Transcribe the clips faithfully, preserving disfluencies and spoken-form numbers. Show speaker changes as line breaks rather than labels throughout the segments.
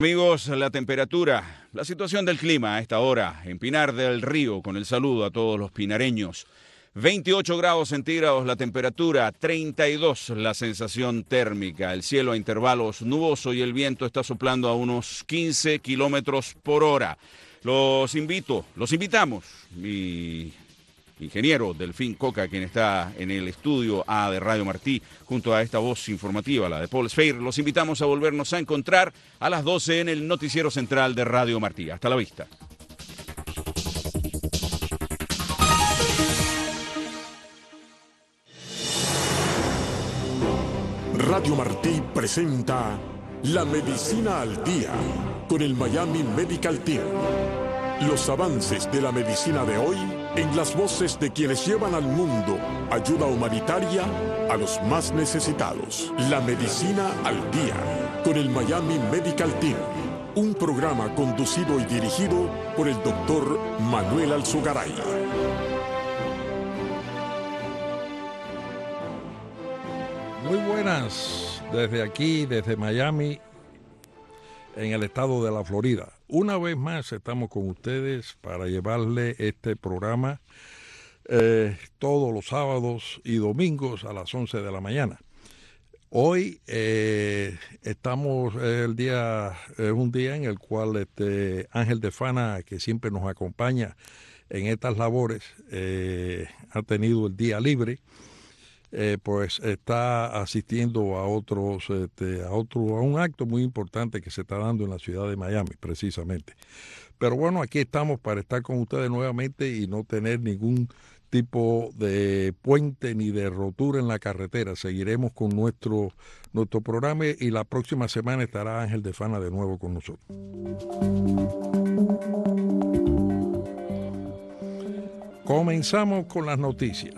Amigos, la temperatura, la situación del clima a esta hora en Pinar del Río, con el saludo a todos los pinareños. veintiocho grados centígrados la temperatura, treinta y dos la sensación térmica. El cielo a intervalos nuboso y el viento está soplando a unos quince kilómetros por hora. Los invito, los invitamos, mi ingeniero Delfín Coca, quien está en el estudio A de Radio Martí, junto a esta voz informativa, la de Paul Sfeir, los invitamos a volvernos a encontrar a las doce en el noticiero central de Radio Martí. Hasta la vista.
Radio Martí presenta La Medicina al Día con el Miami Medical Team. Los avances de la medicina de hoy en las voces de quienes llevan al mundo ayuda humanitaria a los más necesitados. La Medicina al Día con el Miami Medical Team. Un programa conducido y dirigido por el doctor Manuel Alzugaray.
Muy buenas, desde aquí, desde Miami, en el estado de la Florida. Una vez más estamos con ustedes para llevarle este programa eh, todos los sábados y domingos a las once de la mañana. Hoy eh, estamos, eh, el día, es eh, un día en el cual este Ángel de Fana, que siempre nos acompaña en estas labores, eh, ha tenido el día libre. Eh, pues está asistiendo a otros, este, a otro, a un acto muy importante que se está dando en la ciudad de Miami, precisamente. Pero bueno, aquí estamos para estar con ustedes nuevamente y no tener ningún tipo de puente ni de rotura en la carretera. Seguiremos con nuestro, nuestro programa y la próxima semana estará Ángel de Fana de nuevo con nosotros. Comenzamos con las noticias.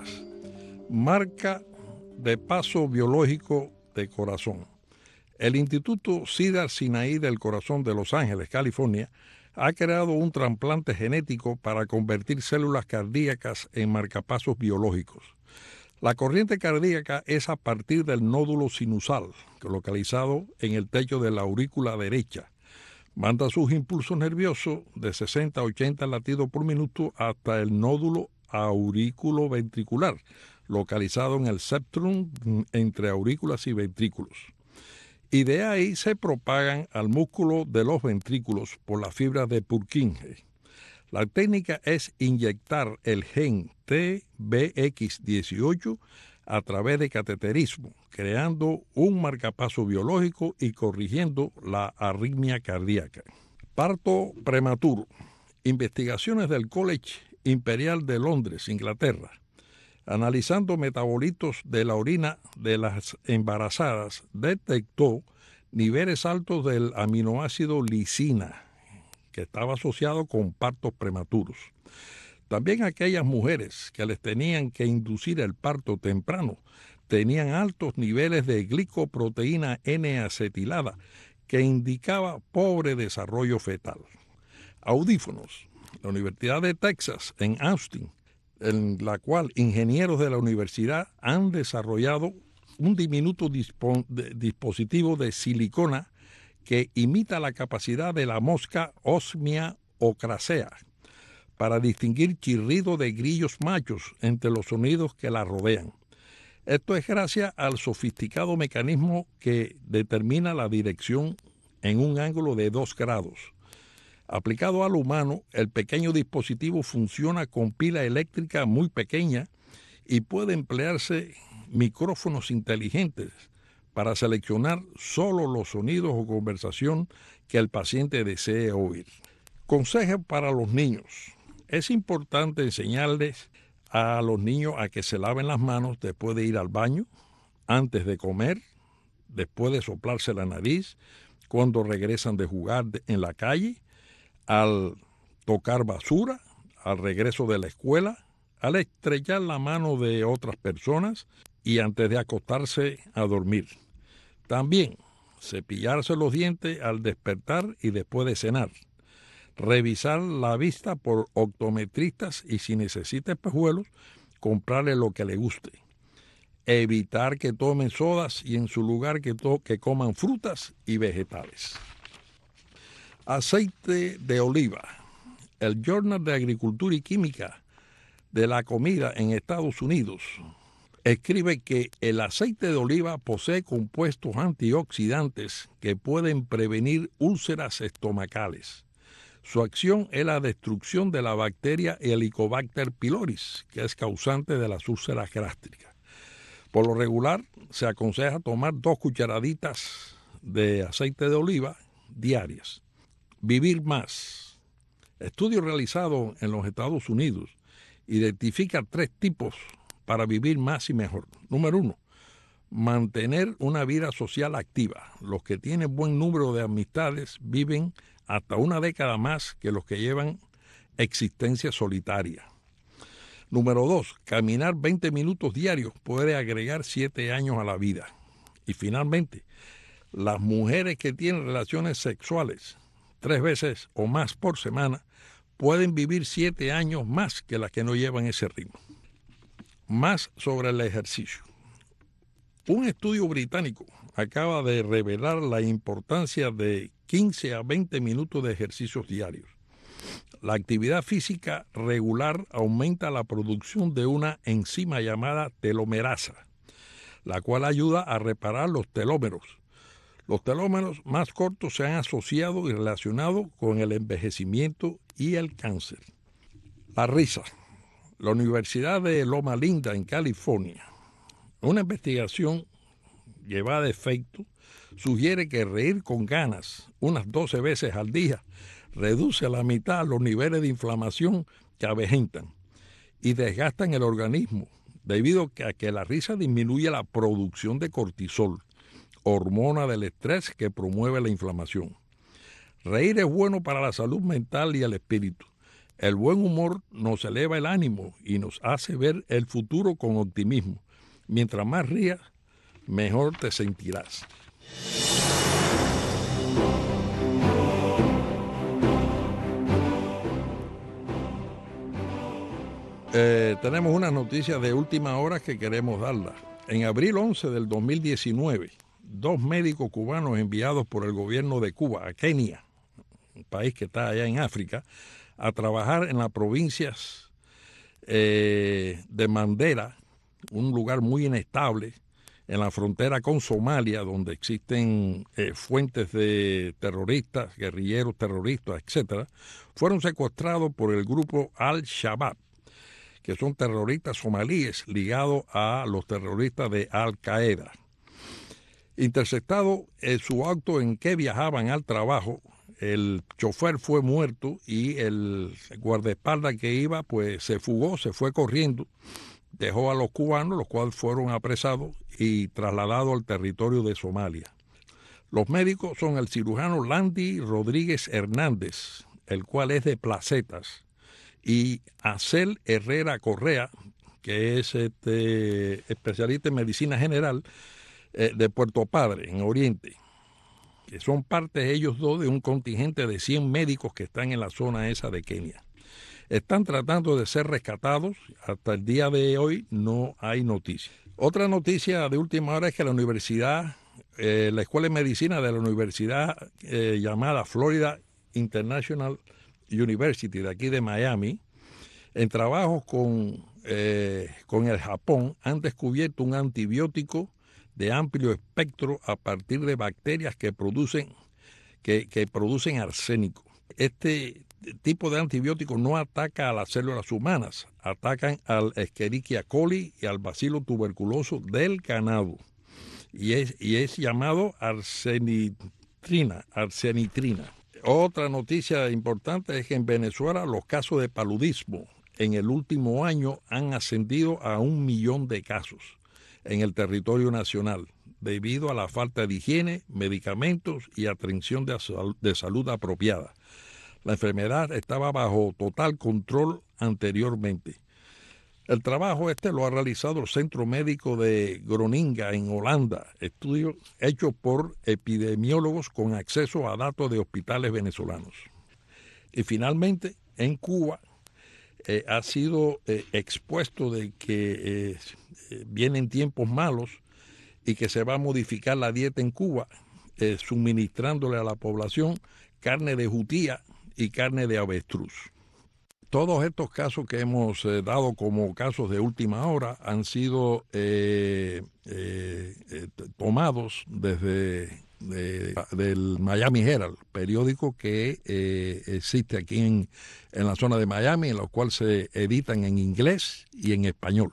Marca de paso biológico de corazón. El Instituto Cedar Sinai del Corazón de Los Ángeles, California, ha creado un trasplante genético para convertir células cardíacas en marcapasos biológicos. La corriente cardíaca es a partir del nódulo sinusal, localizado en el techo de la aurícula derecha. Manda sus impulsos nerviosos de sesenta a ochenta latidos por minuto hasta el nódulo auriculoventricular, localizado en el septum entre aurículas y ventrículos. Y de ahí se propagan al músculo de los ventrículos por la fibra de Purkinje. La técnica es inyectar el gen T B X dieciocho a través de cateterismo, creando un marcapaso biológico y corrigiendo la arritmia cardíaca. Parto prematuro. Investigaciones del College Imperial de Londres, Inglaterra, analizando metabolitos de la orina de las embarazadas, detectó niveles altos del aminoácido lisina, que estaba asociado con partos prematuros. También aquellas mujeres que les tenían que inducir el parto temprano tenían altos niveles de glicoproteína N-acetilada, que indicaba pobre desarrollo fetal. Audífonos. La Universidad de Texas, en Austin, en la cual ingenieros de la universidad han desarrollado un diminuto dispo- de, dispositivo de silicona que imita la capacidad de la mosca Osmia ocracea para distinguir chirrido de grillos machos entre los sonidos que la rodean. Esto es gracias al sofisticado mecanismo que determina la dirección en un ángulo de dos grados. Aplicado al humano, el pequeño dispositivo funciona con pila eléctrica muy pequeña y puede emplearse micrófonos inteligentes para seleccionar solo los sonidos o conversación que el paciente desee oír. Consejo para los niños. Es importante enseñarles a los niños a que se laven las manos después de ir al baño, antes de comer, después de soplarse la nariz, cuando regresan de jugar en la calle, al tocar basura, al regreso de la escuela, al estrechar la mano de otras personas y antes de acostarse a dormir. También cepillarse los dientes al despertar y después de cenar. Revisar la vista por optometristas y si necesita espejuelos, comprarle lo que le guste. Evitar que tomen sodas y en su lugar que, to- que coman frutas y vegetales. Aceite de oliva. El Journal de Agricultura y Química de la Comida en Estados Unidos escribe que el aceite de oliva posee compuestos antioxidantes que pueden prevenir úlceras estomacales. Su acción es la destrucción de la bacteria Helicobacter pylori, que es causante de las úlceras gástricas. Por lo regular, se aconseja tomar dos cucharaditas de aceite de oliva diarias. Vivir más. Estudio realizado en los Estados Unidos identifica tres tipos para vivir más y mejor. Número uno, mantener una vida social activa. Los que tienen buen número de amistades viven hasta una década más que los que llevan existencia solitaria. Número dos, caminar veinte minutos diarios puede agregar siete años a la vida. Y finalmente, las mujeres que tienen relaciones sexuales tres veces o más por semana pueden vivir siete años más que las que no llevan ese ritmo. Más sobre el ejercicio. Un estudio británico acaba de revelar la importancia de quince a veinte minutos de ejercicios diarios. La actividad física regular aumenta la producción de una enzima llamada telomerasa, la cual ayuda a reparar los telómeros. Los telómeros más cortos se han asociado y relacionado con el envejecimiento y el cáncer. La risa. La Universidad de Loma Linda, en California, una investigación llevada a efecto sugiere que reír con ganas unas doce veces al día reduce a la mitad los niveles de inflamación que avejentan y desgastan el organismo, debido a que la risa disminuye la producción de cortisol, hormona del estrés que promueve la inflamación. Reír es bueno para la salud mental y el espíritu. El buen humor nos eleva el ánimo y nos hace ver el futuro con optimismo. Mientras más rías, mejor te sentirás. Eh, tenemos unas noticias de última hora que queremos darlas. En abril once del dos mil diecinueve, dos médicos cubanos enviados por el gobierno de Cuba a Kenia, un país que está allá en África, a trabajar en las provincias eh, de Mandera, un lugar muy inestable, en la frontera con Somalia, donde existen eh, fuentes de terroristas, guerrilleros terroristas, etcétera, fueron secuestrados por el grupo Al-Shabaab, que son terroristas somalíes ligados a los terroristas de Al-Qaeda. Interceptado en su auto en que viajaban al trabajo, el chofer fue muerto y el guardaespaldas que iba pues se fugó, se fue corriendo, dejó a los cubanos, los cuales fueron apresados y trasladados al territorio de Somalia. Los médicos son el cirujano Landy Rodríguez Hernández, el cual es de Placetas, y Acel Herrera Correa, que es este, especialista en medicina general eh, de Puerto Padre, en Oriente, que son parte ellos dos de un contingente de cien médicos que están en la zona esa de Kenia. Están tratando de ser rescatados. Hasta el día de hoy no hay noticia. Otra noticia de última hora es que la universidad, eh, la Escuela de Medicina de la universidad eh, llamada Florida International University de aquí de Miami, en trabajos con, eh, con el Japón, han descubierto un antibiótico de amplio espectro a partir de bacterias que producen, que, que producen arsénico. Este tipo de antibiótico no ataca a las células humanas, atacan al Escherichia coli y al bacilo tuberculoso del ganado. Y es, y es llamado arsenitrina, arsenitrina. Otra noticia importante es que en Venezuela los casos de paludismo en el último año han ascendido a un millón de casos en el territorio nacional, debido a la falta de higiene, medicamentos y atención de, sal- de salud apropiada. La enfermedad estaba bajo total control anteriormente. El trabajo este lo ha realizado el Centro Médico de Groninga en Holanda, estudio hecho por epidemiólogos con acceso a datos de hospitales venezolanos. Y finalmente, en Cuba, eh, ha sido eh, expuesto de que eh, eh, vienen tiempos malos y que se va a modificar la dieta en Cuba, eh, suministrándole a la población carne de jutía y carne de avestruz. Todos estos casos que hemos eh, dado como casos de última hora han sido eh, eh, eh, tomados desde de, del Miami Herald, periódico que eh, existe aquí en, en la zona de Miami, en lo cual se editan en inglés y en español.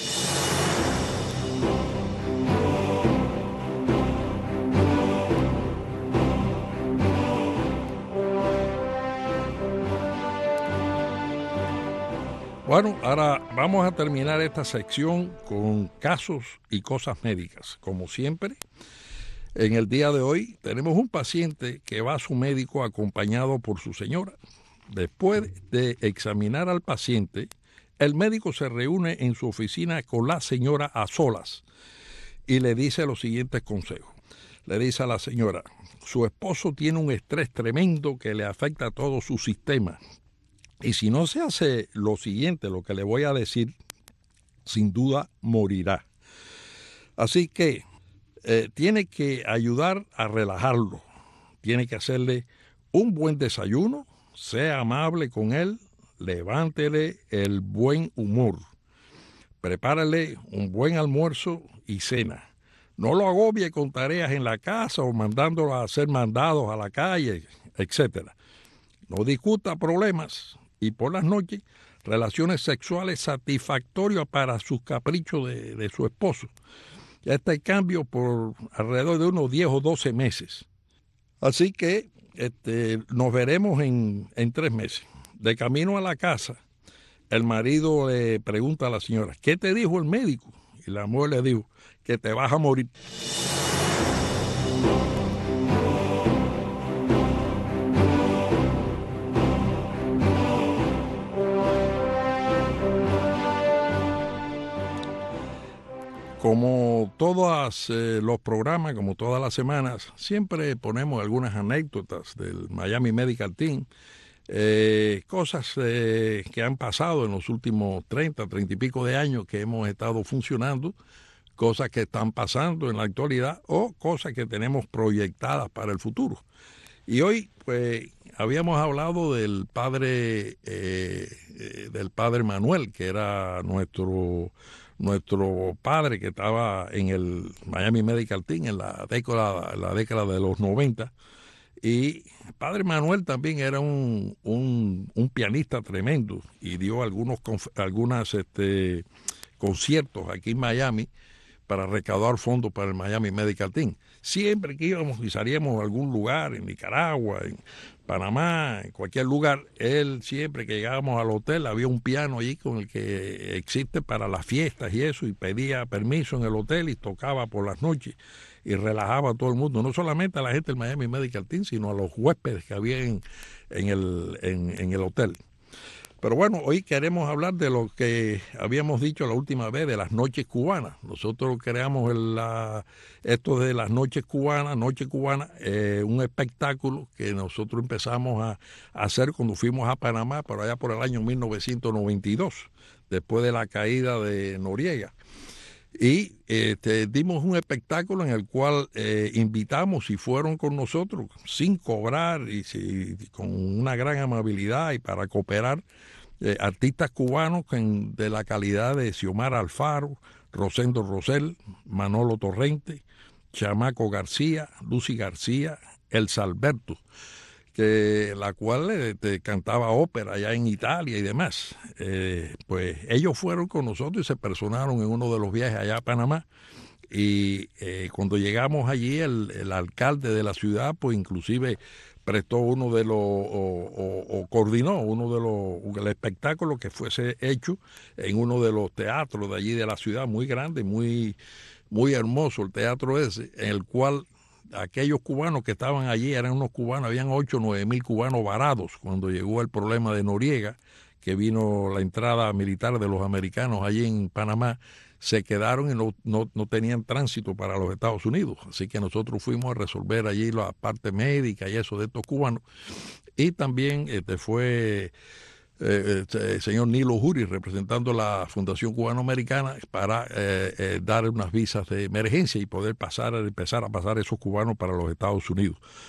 Bueno, ahora vamos a terminar esta sección con casos y cosas médicas. Como siempre, en el día de hoy tenemos un paciente que va a su médico acompañado por su señora. Después de examinar al paciente, el médico se reúne en su oficina con la señora a solas y le dice los siguientes consejos. Le dice a la señora: su esposo tiene un estrés tremendo que le afecta a todo su sistema. Y si no se hace lo siguiente, lo que le voy a decir, sin duda morirá. Así que eh, tiene que ayudar a relajarlo. Tiene que hacerle un buen desayuno, sea amable con él, levántele el buen humor. Prepárale un buen almuerzo y cena. No lo agobie con tareas en la casa o mandándolo a hacer mandados a la calle, etcétera. No discuta problemas. Y por las noches, relaciones sexuales satisfactorias para sus caprichos de, de su esposo. Ya está el cambio por alrededor de unos diez o doce meses. Así que este, nos veremos en, en tres meses. De camino a la casa, el marido le pregunta a la señora: ¿qué te dijo el médico? Y la mujer le dijo: que te vas a morir. Como todos eh, los programas, como todas las semanas, siempre ponemos algunas anécdotas del Miami Medical Team, eh, cosas eh, que han pasado en los últimos treinta, treinta y pico de años que hemos estado funcionando, cosas que están pasando en la actualidad o cosas que tenemos proyectadas para el futuro. Y hoy, pues, habíamos hablado del padre, eh, eh, del padre Manuel, que era nuestro... nuestro padre que estaba en el Miami Medical Team en la década, la década de los noventa. Y padre Manuel también era un, un, un pianista tremendo y dio algunos algunas, este, conciertos aquí en Miami para recaudar fondos para el Miami Medical Team. Siempre que íbamos y salíamos a algún lugar, en Nicaragua, en Panamá, en cualquier lugar, él siempre que llegábamos al hotel había un piano allí con el que existe para las fiestas y eso, y pedía permiso en el hotel y tocaba por las noches y relajaba a todo el mundo, no solamente a la gente del Miami Medical Team, sino a los huéspedes que había en, en, el, en, en el hotel. Pero bueno, hoy queremos hablar de lo que habíamos dicho la última vez, de las noches cubanas. Nosotros creamos el, la, esto de las noches cubanas, noche cubana, eh, un espectáculo que nosotros empezamos a, a hacer cuando fuimos a Panamá, por allá por el año mil novecientos noventa y dos, después de la caída de Noriega. Y este, dimos un espectáculo en el cual eh, invitamos y fueron con nosotros sin cobrar y, y con una gran amabilidad y para cooperar eh, artistas cubanos en, de la calidad de Xiomara Alfaro, Rosendo Rosell, Manolo Torrente, Chamaco García, Lucy García, Elsa Alberto, que la cual este, cantaba ópera allá en Italia y demás. Eh, pues ellos fueron con nosotros y se personaron en uno de los viajes allá a Panamá. Y eh, cuando llegamos allí, el, el alcalde de la ciudad, pues inclusive prestó uno de los, o, o, o coordinó uno de los, el espectáculo que fuese hecho en uno de los teatros de allí de la ciudad, muy grande, muy, muy hermoso el teatro ese, en el cual aquellos cubanos que estaban allí eran unos cubanos, habían ocho o nueve mil cubanos varados cuando llegó el problema de Noriega, que vino la entrada militar de los americanos allí en Panamá, se quedaron y no, no, no tenían tránsito para los Estados Unidos. Así que nosotros fuimos a resolver allí la parte médica y eso de estos cubanos. Y también este, fue eh, el señor Nilo Jury representando la Fundación Cubano-Americana para eh, eh, dar unas visas de emergencia y poder pasar, empezar a pasar esos cubanos para los Estados Unidos.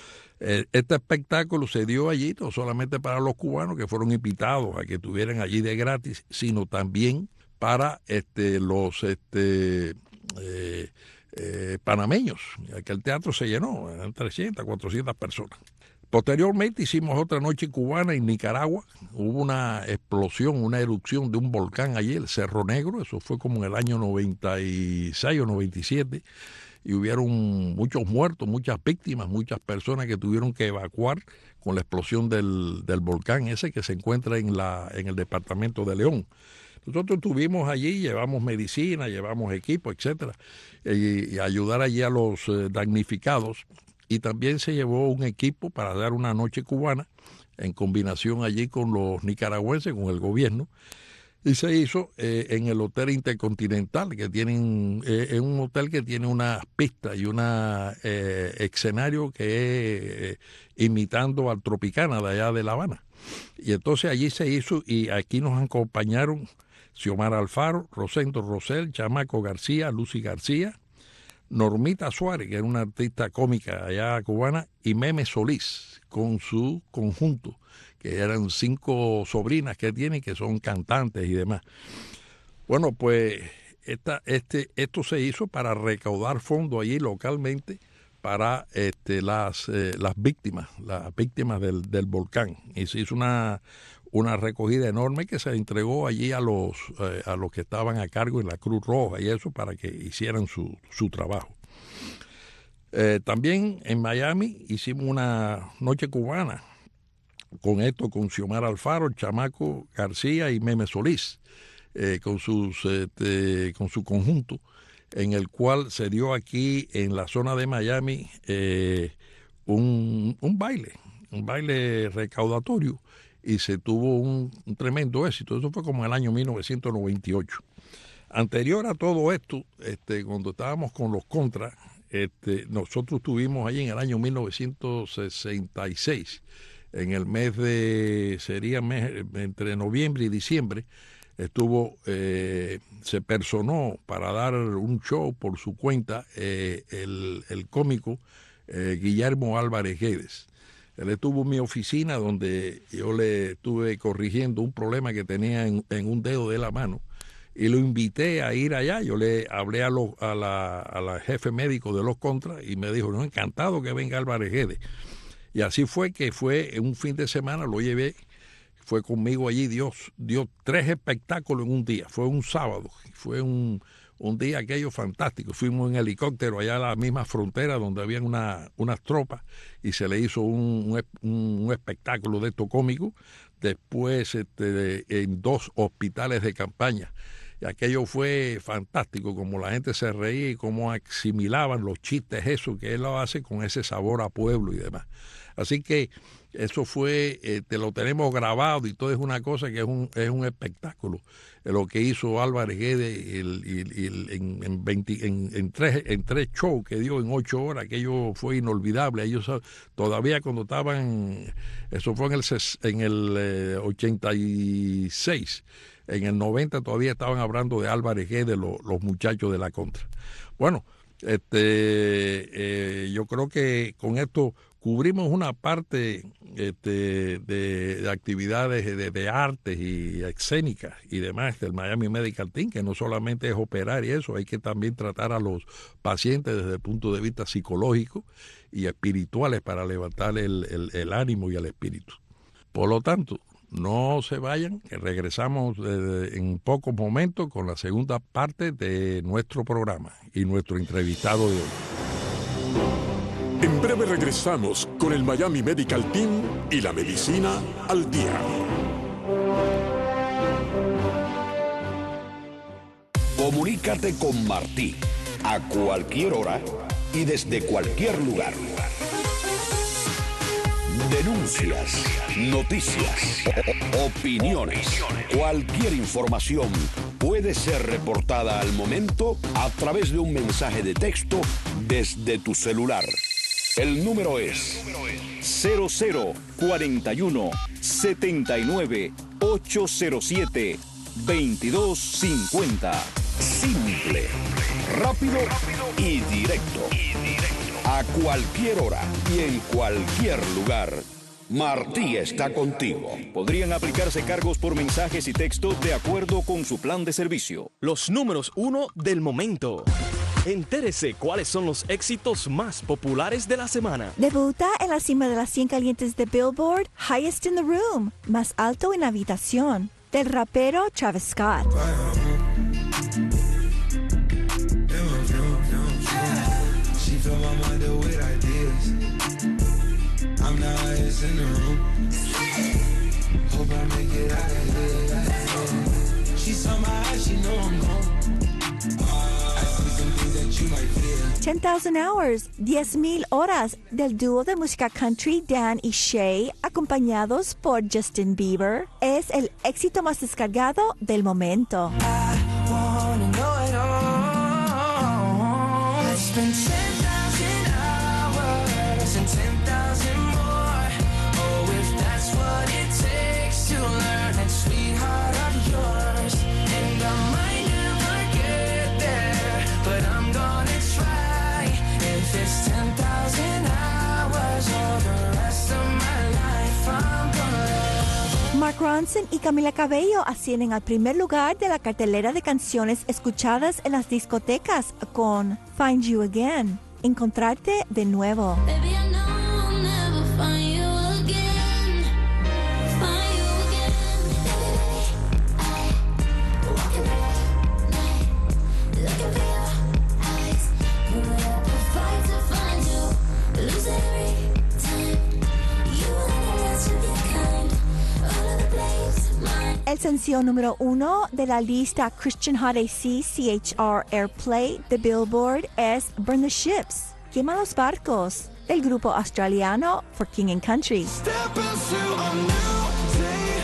Este espectáculo se dio allí no solamente para los cubanos que fueron invitados a que estuvieran allí de gratis, sino también para este, los este, eh, eh, panameños. Aquel teatro se llenó, eran trescientas, cuatrocientas personas. Posteriormente hicimos otra noche cubana en Nicaragua. Hubo una explosión, una erupción de un volcán allí, el Cerro Negro. Eso fue como en el año noventa y seis o noventa y siete. Y hubieron muchos muertos, muchas víctimas, muchas personas que tuvieron que evacuar con la explosión del, del volcán ese que se encuentra en, la, en el departamento de León. Nosotros estuvimos allí, llevamos medicina, llevamos equipo, etcétera, y, y ayudar allí a los eh, damnificados. Y también se llevó un equipo para dar una noche cubana en combinación allí con los nicaragüenses, con el gobierno. Y se hizo eh, en el Hotel Intercontinental, que tienen, eh, es un hotel que tiene unas pistas y un eh, escenario que es eh, imitando al Tropicana de allá de La Habana. Y entonces allí se hizo y aquí nos acompañaron Xiomara Alfaro, Rosendo Rosell, Chamaco García, Lucy García, Normita Suárez, que era una artista cómica allá cubana, y Meme Solís, con su conjunto, que eran cinco sobrinas que tiene, que son cantantes y demás. Bueno, pues esta, este, esto se hizo para recaudar fondos allí localmente para este, las, eh, las víctimas, las víctimas del, del volcán. Y se hizo una, una recogida enorme que se entregó allí a los, eh, a los que estaban a cargo en la Cruz Roja y eso para que hicieran su, su trabajo. Eh, también en Miami hicimos una noche cubana con esto, con Xiomara Alfaro, Chamaco García y Meme Solís, eh, con, sus, este, con su conjunto, en el cual se dio aquí en la zona de Miami eh, un, un baile, un baile recaudatorio, y se tuvo un, un tremendo éxito. Eso fue como en el año mil novecientos noventa y ocho. Anterior a todo esto, este, cuando estábamos con los Contras, este, nosotros estuvimos allí en el año mil novecientos sesenta y seis, en el mes de, sería mes, entre noviembre y diciembre, estuvo, eh, se personó para dar un show por su cuenta eh, el, el cómico eh, Guillermo Álvarez Guedes. Él estuvo en mi oficina donde yo le estuve corrigiendo un problema que tenía en, en un dedo de la mano y lo invité a ir allá. Yo le hablé a, lo, a, la, a la jefe médico de los Contras y me dijo, no, encantado que venga Álvarez Guedes. Y así fue que fue un fin de semana, lo llevé, fue conmigo allí, Dios dio tres espectáculos en un día, fue un sábado, fue un, un día aquello fantástico. Fuimos en helicóptero allá a la misma frontera donde habían una, unas tropas y se le hizo un, un, un espectáculo de esto cómico, después este, en dos hospitales de campaña. Y aquello fue fantástico, como la gente se reía y cómo asimilaban los chistes, eso que él lo hace con ese sabor a pueblo y demás. Así que eso fue, eh, te lo tenemos grabado y todo es una cosa que es un, es un espectáculo. Lo que hizo Álvarez Guedes el, el, el, en, en, veinte, en, en, tres, en tres shows que dio en ocho horas, aquello fue inolvidable. Ellos todavía cuando estaban, eso fue en el, en el eh, ochenta y seis, en el noventa todavía estaban hablando de Álvarez Guedes, lo, los muchachos de la Contra. Bueno, este, eh, yo creo que con esto cubrimos una parte este, de, de actividades de, de artes y escénicas y demás del Miami Medical Team, que no solamente es operar y eso, hay que también tratar a los pacientes desde el punto de vista psicológico y espirituales para levantar el, el, el ánimo y el espíritu. Por lo tanto, no se vayan, que regresamos eh, en pocos momentos con la segunda parte de nuestro programa y nuestro entrevistado de hoy.
En breve regresamos con el Miami Medical Team y la medicina al día.
Comunícate con Martí a cualquier hora y desde cualquier lugar. Denuncias, noticias, o- opiniones, cualquier información puede ser reportada al momento a través de un mensaje de texto desde tu celular. El número es cero cero cuarenta y uno setenta y nueve ochocientos siete veintidós cincuenta. Simple, rápido y directo. a cualquier hora y en cualquier lugar. Martí está contigo.
Podrían aplicarse cargos por mensajes y texto de acuerdo con su plan de servicio.
Los números uno del momento. Entérese cuáles son los éxitos más populares de la semana.
Debuta en la cima de las cien calientes de Billboard, Highest in the Room, más alto en la habitación, del rapero Travis Scott.
I'm the highest in the room. Hope I make it out of here. She saw my eyes, she know I'm gone. I see some things that you might fear.
ten thousand hours, diez mil horas, del dúo de música country Dan y Shay, acompañados por Justin Bieber, es el éxito más descargado del momento.
I wanna know it all. I spent ten thousand hours and ten thousand more. To learn that sweetheart of yours, and I might never get there, but I'm gonna try. If it's ten thousand hours or the rest of my life, I'm gonna.
Mark Ronson y Camila Cabello ascienden al primer lugar de la cartelera de canciones escuchadas en las discotecas con Find You Again, Encontrarte de nuevo.
Baby, I know I'll never find you again. Find you again. Walking through the night, looking for your eyes. Moving up a fight to find you, lose every time. You are the last of your kind. All of the blame's mine.
El sencillo número uno de la lista Christian Hot A C C H R Airplay de Billboard es Burn the Ships, Quema los barcos, del grupo australiano For King and Country.
Step into a new day.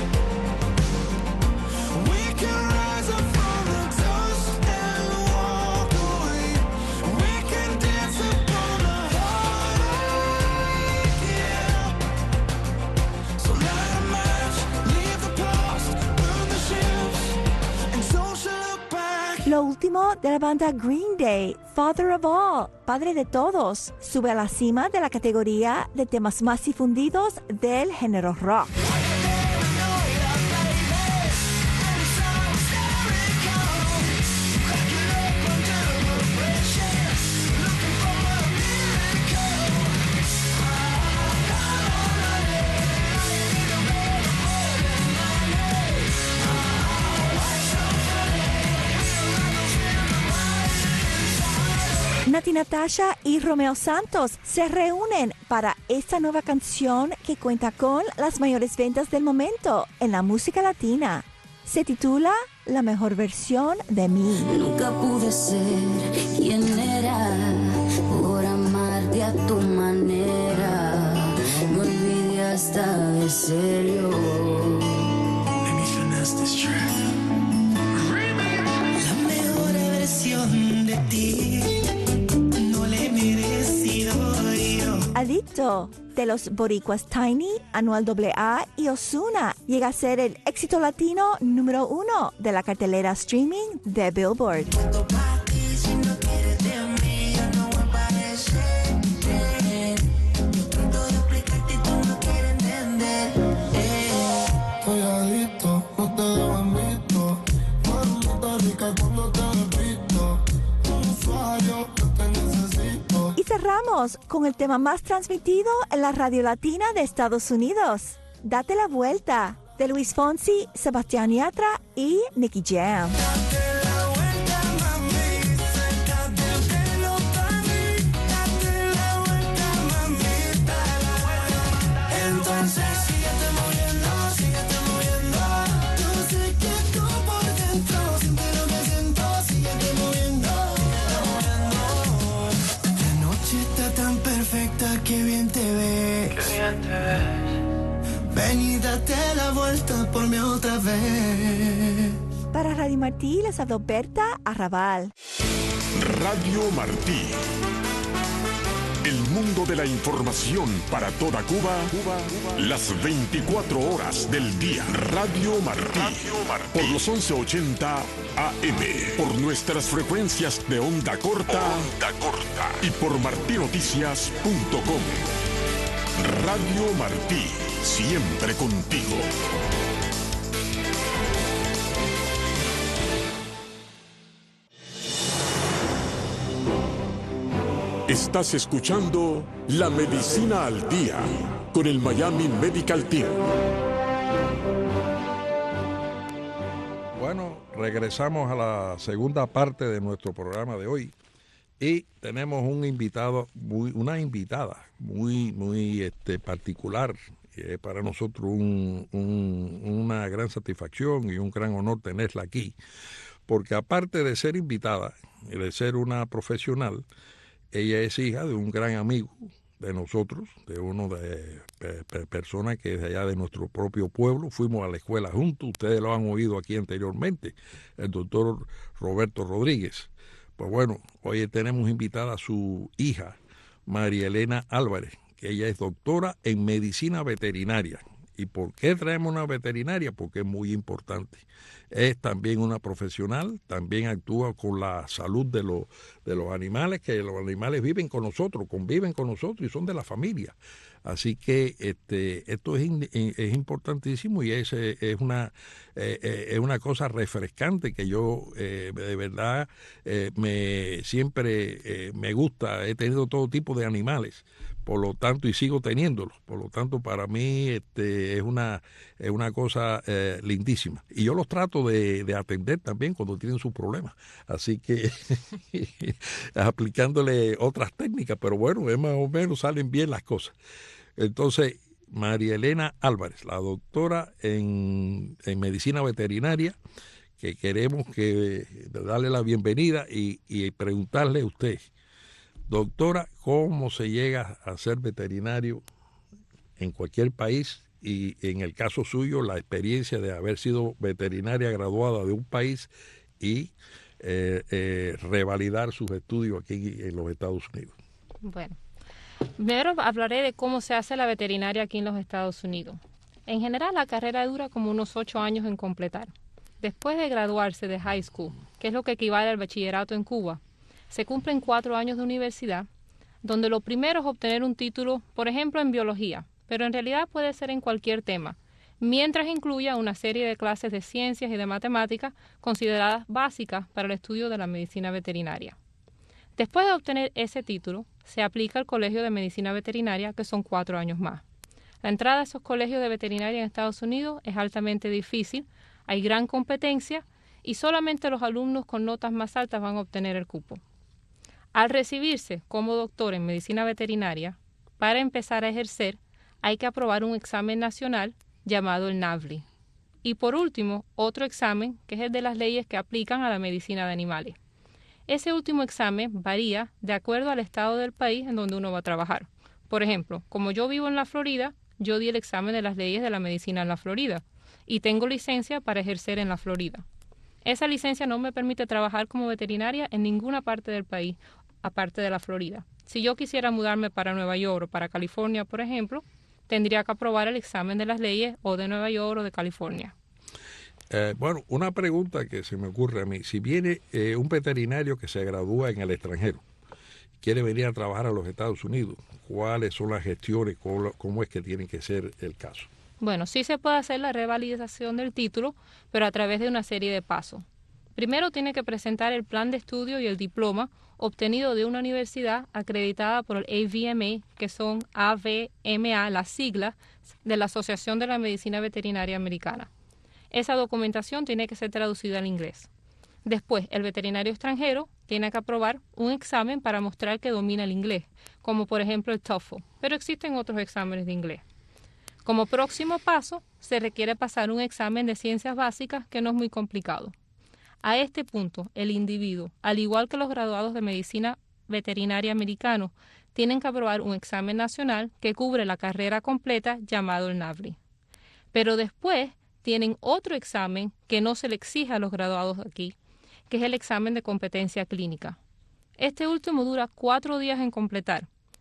We can rise up from the dust and walk away. We can dance upon a heartache, yeah. So light a match, leave the past, burn the ships, and don't you look back.
Lo último de la banda Green Day, Father of All, Padre de Todos, sube a la cima de la categoría de temas más difundidos del género rock. Nati Natasha y Romeo Santos se reúnen para esta nueva canción que cuenta con las mayores ventas del momento en la música latina. Se titula La mejor versión de mí.
Nunca pude ser quien era por amarte a tu manera. Me olvidé hasta de serio.
Let me finesse this track. La mejor versión de ti.
Adicto, de los boricuas Tiny, Anuel doble A y Ozuna, llega a ser el éxito latino número uno de la cartelera streaming de Billboard.
Estoy adicto, no te lo invito. Mamita rica cuando te repito. Un usuario, yo te necesito.
Y cerramos con el tema más transmitido en la radio latina de Estados Unidos, Date la Vuelta, de Luis Fonsi, Sebastián Yatra y Nicky Jam.
Qué bien te ves. Qué bien te ves. Ven y date la vuelta por mí otra vez.
Para Radio Martí les habló Berta Arrabal.
Radio Martí. El mundo de la información para toda Cuba, Cuba, Cuba. Las veinticuatro horas del día. Radio Martí. Radio Martí. Por los once ochenta A M. Por nuestras frecuencias de onda corta. Onda corta. Y por martinoticias punto com. Radio Martí. Siempre contigo. Estás escuchando La Medicina al Día con el Miami Medical Team.
Bueno, regresamos a la segunda parte de nuestro programa de hoy y tenemos un invitado, muy, una invitada muy, muy este, particular. Es para nosotros un, un, una gran satisfacción y un gran honor tenerla aquí, porque aparte de ser invitada y de ser una profesional, ella es hija de un gran amigo de nosotros, de uno de, de, de personas que es allá de nuestro propio pueblo. Fuimos a la escuela juntos, ustedes lo han oído aquí anteriormente, el doctor Roberto Rodríguez. Pues bueno, hoy tenemos invitada a su hija, María Elena Álvarez, que ella es doctora en medicina veterinaria. ¿Y por qué traemos una veterinaria? Porque es muy importante. Es también una profesional, también actúa con la salud de los, de los animales, que los animales viven con nosotros, conviven con nosotros y son de la familia. Así que este, esto es, es importantísimo y es, es, una, eh, es una cosa refrescante que yo eh, de verdad eh, me, siempre eh, me gusta. He tenido todo tipo de animales, por lo tanto, y sigo teniéndolos. Por lo tanto, para mí este, es, una, es una cosa eh, lindísima. Y yo los trato de, de atender también cuando tienen sus problemas. Así que aplicándole otras técnicas, pero bueno, es más o menos salen bien las cosas. Entonces, María Elena Álvarez, la doctora en, en medicina veterinaria, que queremos que darle la bienvenida y, y preguntarle a usted, doctora, ¿cómo se llega a ser veterinario en cualquier país? Y en el caso suyo, la experiencia de haber sido veterinaria graduada de un país y eh, eh, revalidar sus estudios aquí en los Estados Unidos.
Bueno, primero hablaré de cómo se hace la veterinaria aquí en los Estados Unidos. En general, la carrera dura como unos ocho años en completar. Después de graduarse de high school, que es lo que equivale al bachillerato en Cuba, se cumplen cuatro años de universidad, donde lo primero es obtener un título, por ejemplo, en biología, pero en realidad puede ser en cualquier tema, mientras incluya una serie de clases de ciencias y de matemáticas consideradas básicas para el estudio de la medicina veterinaria. Después de obtener ese título, se aplica al Colegio de Medicina Veterinaria, que son cuatro años más. La entrada a esos colegios de veterinaria en Estados Unidos es altamente difícil, hay gran competencia y solamente los alumnos con notas más altas van a obtener el cupo. Al recibirse como doctor en medicina veterinaria, para empezar a ejercer, hay que aprobar un examen nacional llamado el NAVLE. Y por último, otro examen que es el de las leyes que aplican a la medicina de animales. Ese último examen varía de acuerdo al estado del país en donde uno va a trabajar. Por ejemplo, como yo vivo en la Florida, yo di el examen de las leyes de la medicina en la Florida y tengo licencia para ejercer en la Florida. Esa licencia no me permite trabajar como veterinaria en ninguna parte del país, aparte de la Florida. Si yo quisiera mudarme para Nueva York o para California, por ejemplo, tendría que aprobar el examen de las leyes o de Nueva York o de California.
Eh, bueno, una pregunta que se me ocurre a mí. Si viene eh, un veterinario que se gradúa en el extranjero, quiere venir a trabajar a los Estados Unidos, ¿cuáles son las gestiones? ¿Cómo, cómo es que tiene que ser el caso?
Bueno, sí se puede hacer la revalidación del título, pero a través de una serie de pasos. Primero tiene que presentar el plan de estudio y el diploma obtenido de una universidad acreditada por el A V M A, que son A V M A, las siglas de la Asociación de la Medicina Veterinaria Americana. Esa documentación tiene que ser traducida al inglés. Después, el veterinario extranjero tiene que aprobar un examen para mostrar que domina el inglés, como por ejemplo el TOEFL, pero existen otros exámenes de inglés. Como próximo paso, se requiere pasar un examen de ciencias básicas que no es muy complicado. A este punto, el individuo, al igual que los graduados de medicina veterinaria americanos, tienen que aprobar un examen nacional que cubre la carrera completa llamado el NAVLE. Pero después tienen otro examen que no se le exige a los graduados aquí, que es el examen de competencia clínica. Este último dura cuatro días en completar,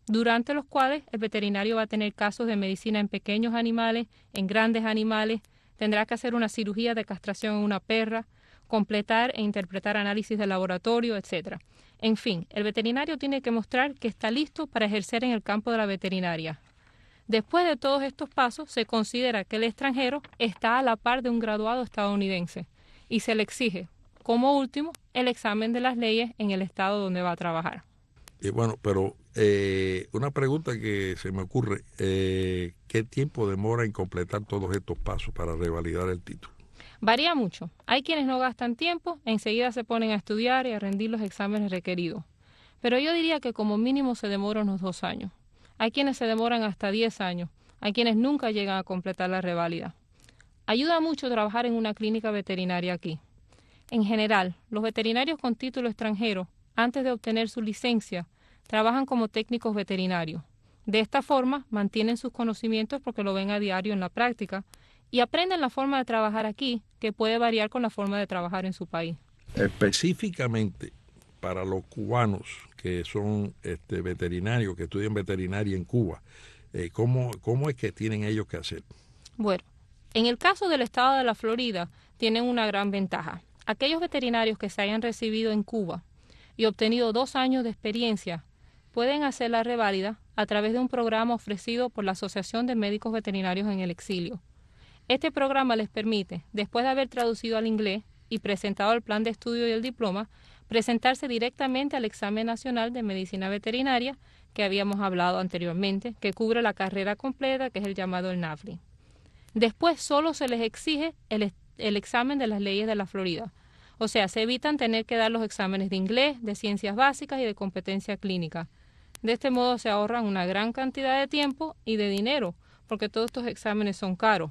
durante los cuales el veterinario va a tener casos de medicina en pequeños animales, en grandes animales, tendrá que hacer una cirugía de castración en una perra, completar e interpretar análisis de laboratorio, etcétera. En fin, el veterinario tiene que mostrar que está listo para ejercer en el campo de la veterinaria. Después de todos estos pasos, se considera que el extranjero está a la par de un graduado estadounidense y se le exige, como último, el examen de las leyes en el estado donde va a trabajar.
Y bueno, pero eh, una pregunta que se me ocurre, eh, ¿qué tiempo demora en completar todos estos pasos para revalidar el título?
Varía mucho. Hay quienes no gastan tiempo, enseguida se ponen a estudiar y a rendir los exámenes requeridos. Pero yo diría que como mínimo se demora unos dos años. Hay quienes se demoran hasta diez años. Hay quienes nunca llegan a completar la reválida. Ayuda mucho trabajar en una clínica veterinaria aquí. En general, los veterinarios con título extranjero, antes de obtener su licencia, trabajan como técnicos veterinarios. De esta forma, mantienen sus conocimientos porque lo ven a diario en la práctica y aprenden la forma de trabajar aquí, que puede variar con la forma de trabajar en su país.
Específicamente para los cubanos que son este, veterinarios, que estudian veterinaria en Cuba, eh, ¿cómo, ¿cómo es que tienen ellos que hacer?
Bueno, en el caso del estado de la Florida, tienen una gran ventaja. Aquellos veterinarios que se hayan recibido en Cuba y obtenido dos años de experiencia pueden hacer la reválida a través de un programa ofrecido por la Asociación de Médicos Veterinarios en el Exilio. Este programa les permite, después de haber traducido al inglés y presentado el plan de estudio y el diploma, presentarse directamente al examen nacional de medicina veterinaria que habíamos hablado anteriormente, que cubre la carrera completa, que es el llamado el NAVLI. Después solo se les exige el, el examen de las leyes de la Florida. O sea, se evitan tener que dar los exámenes de inglés, de ciencias básicas y de competencia clínica. De este modo se ahorran una gran cantidad de tiempo y de dinero, porque todos estos exámenes son caros.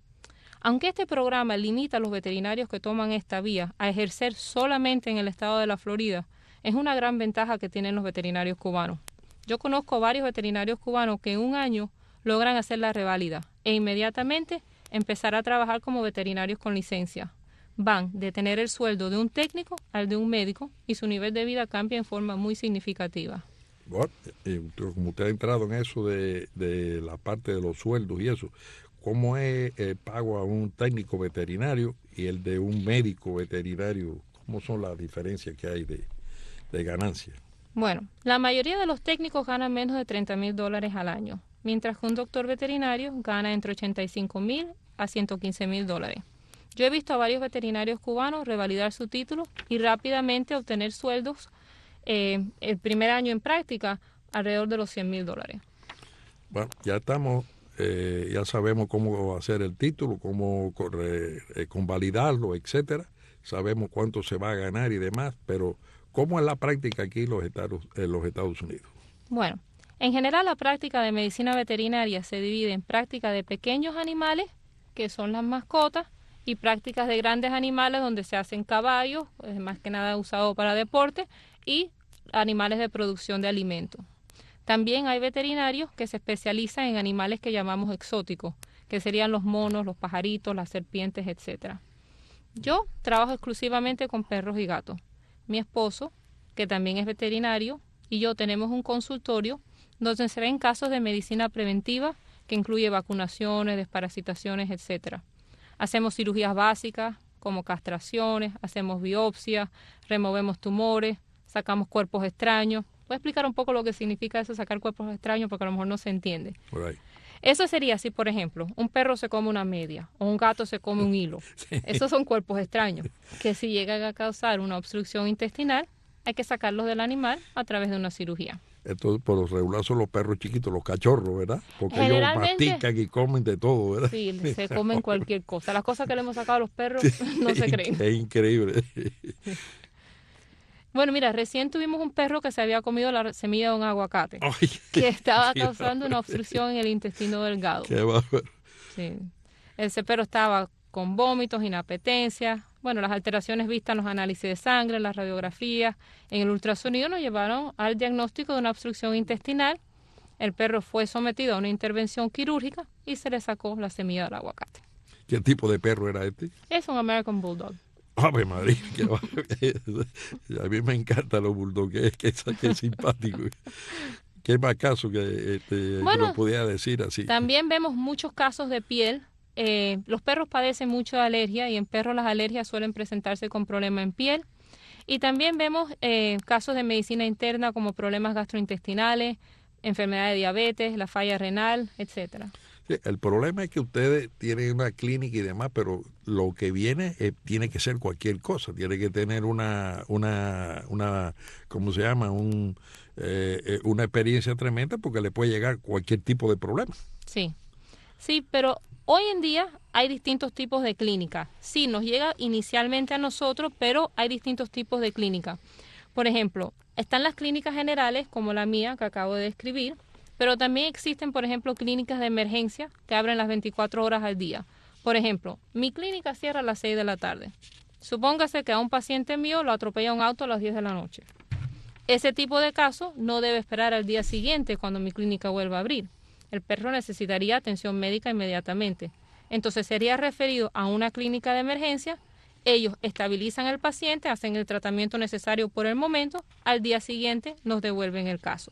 Aunque este programa limita a los veterinarios que toman esta vía a ejercer solamente en el estado de la Florida, es una gran ventaja que tienen los veterinarios cubanos. Yo conozco varios veterinarios cubanos que en un año logran hacer la reválida e inmediatamente empezar a trabajar como veterinarios con licencia. Van de tener el sueldo de un técnico al de un médico y su nivel de vida cambia en forma muy significativa.
Bueno, eh, como usted ha entrado en eso de, de la parte de los sueldos y eso, ¿cómo es el pago a un técnico veterinario y el de un médico veterinario? ¿Cómo son las diferencias que hay de, de ganancia?
Bueno, la mayoría de los técnicos ganan menos de treinta mil dólares al año, mientras que un doctor veterinario gana entre ochenta y cinco mil a ciento quince mil dólares. Yo he visto a varios veterinarios cubanos revalidar su título y rápidamente obtener sueldos eh, el primer año en práctica alrededor de los cien mil dólares.
Bueno, ya estamos... Eh, ya sabemos cómo hacer el título, cómo corre, eh, convalidarlo, etcétera. Sabemos cuánto se va a ganar y demás, pero ¿cómo es la práctica aquí en los Estados, en los Estados Unidos?
Bueno, en general la práctica de medicina veterinaria se divide en práctica de pequeños animales, que son las mascotas, y prácticas de grandes animales donde se hacen caballos, es más que nada usado para deporte, y animales de producción de alimentos. También hay veterinarios que se especializan en animales que llamamos exóticos, que serían los monos, los pajaritos, las serpientes, etcétera. Yo trabajo exclusivamente con perros y gatos. Mi esposo, que también es veterinario, y yo tenemos un consultorio donde se ven casos de medicina preventiva que incluye vacunaciones, desparasitaciones, etcétera. Hacemos cirugías básicas como castraciones, hacemos biopsias, removemos tumores, sacamos cuerpos extraños. Voy a explicar un poco lo que significa eso, sacar cuerpos extraños, porque a lo mejor no se entiende.
Right.
Eso sería si, por ejemplo, un perro se come una media o un gato se come un hilo. Sí. Esos son cuerpos extraños que si llegan a causar una obstrucción intestinal, hay que sacarlos del animal a través de una cirugía.
Entonces, por lo regular son los perros chiquitos, los cachorros, ¿verdad? Porque ellos mastican y comen de todo, ¿verdad?
Sí, se comen cualquier cosa. Las cosas que le hemos sacado a los perros no se creen.
Es increíble.
Bueno, mira, recién tuvimos un perro que se había comido la semilla de un aguacate, Ay, que estaba causando una obstrucción en el intestino delgado.
Qué bárbaro.
Sí. Ese perro estaba con vómitos, inapetencia. Bueno, las alteraciones vistas en los análisis de sangre, en las radiografías, en el ultrasonido nos llevaron al diagnóstico de una obstrucción intestinal. El perro fue sometido a una intervención quirúrgica y se le sacó la semilla del aguacate.
¿Qué tipo de perro era este?
Es un American Bulldog.
¡Ave María! A mí me encantan los bulldogs, que es, que es simpático. qué más casos que, este,
Bueno,
que lo pudiera decir así.
También vemos muchos casos de piel. Eh, los perros padecen mucho de alergia y en perros las alergias suelen presentarse con problemas en piel. Y también vemos eh, casos de medicina interna como problemas gastrointestinales, enfermedad de diabetes, la falla renal, etcétera.
Sí, el problema es que ustedes tienen una clínica y demás, pero lo que viene eh, tiene que ser cualquier cosa. Tiene que tener una, una, una ¿cómo se llama? Un, eh, eh, una experiencia tremenda porque le puede llegar cualquier tipo de problema.
Sí, sí, pero hoy en día hay distintos tipos de clínicas. Sí, nos llega inicialmente a nosotros, pero hay distintos tipos de clínicas. Por ejemplo, están las clínicas generales, como la mía que acabo de describir, pero también existen, por ejemplo, clínicas de emergencia que abren las veinticuatro horas al día. Por ejemplo, mi clínica cierra a las seis de la tarde. Supóngase que a un paciente mío lo atropella un auto a las diez de la noche. Ese tipo de caso no debe esperar al día siguiente cuando mi clínica vuelva a abrir. El perro necesitaría atención médica inmediatamente. Entonces sería referido a una clínica de emergencia, ellos estabilizan al paciente, hacen el tratamiento necesario por el momento, al día siguiente nos devuelven el caso.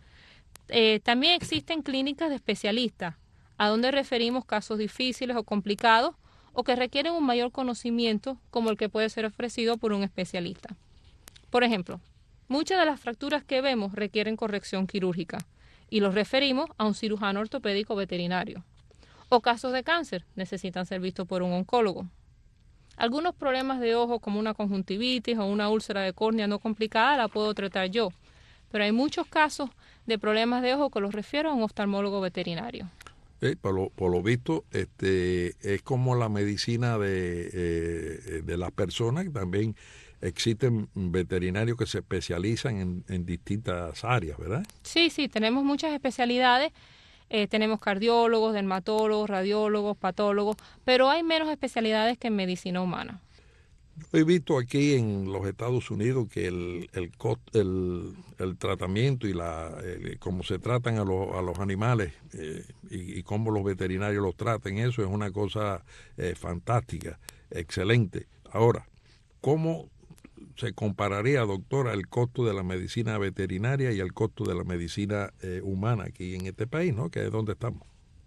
Eh, también existen clínicas de especialistas, a donde referimos casos difíciles o complicados o que requieren un mayor conocimiento como el que puede ser ofrecido por un especialista. Por ejemplo, muchas de las fracturas que vemos requieren corrección quirúrgica y los referimos a un cirujano ortopédico veterinario. O casos de cáncer necesitan ser vistos por un oncólogo. Algunos problemas de ojo como una conjuntivitis o una úlcera de córnea no complicada la puedo tratar yo, pero hay muchos casos de problemas de ojo que los refiero a un oftalmólogo veterinario.
Eh, por, lo, por lo visto, este, es como la medicina de, eh, de las personas. También existen veterinarios que se especializan en, en distintas áreas, ¿verdad?
Sí, sí, tenemos muchas especialidades. Eh, tenemos cardiólogos, dermatólogos, radiólogos, patólogos, pero hay menos especialidades que en medicina humana.
He visto aquí en los Estados Unidos que el, el, el, el tratamiento y la el, cómo se tratan a, los, a los animales eh, y, y cómo los veterinarios los tratan, eso es una cosa eh, fantástica, excelente. Ahora, ¿cómo se compararía, doctora, el costo de la medicina veterinaria y el costo de la medicina eh, humana aquí en este país, ¿no? Que es donde estamos?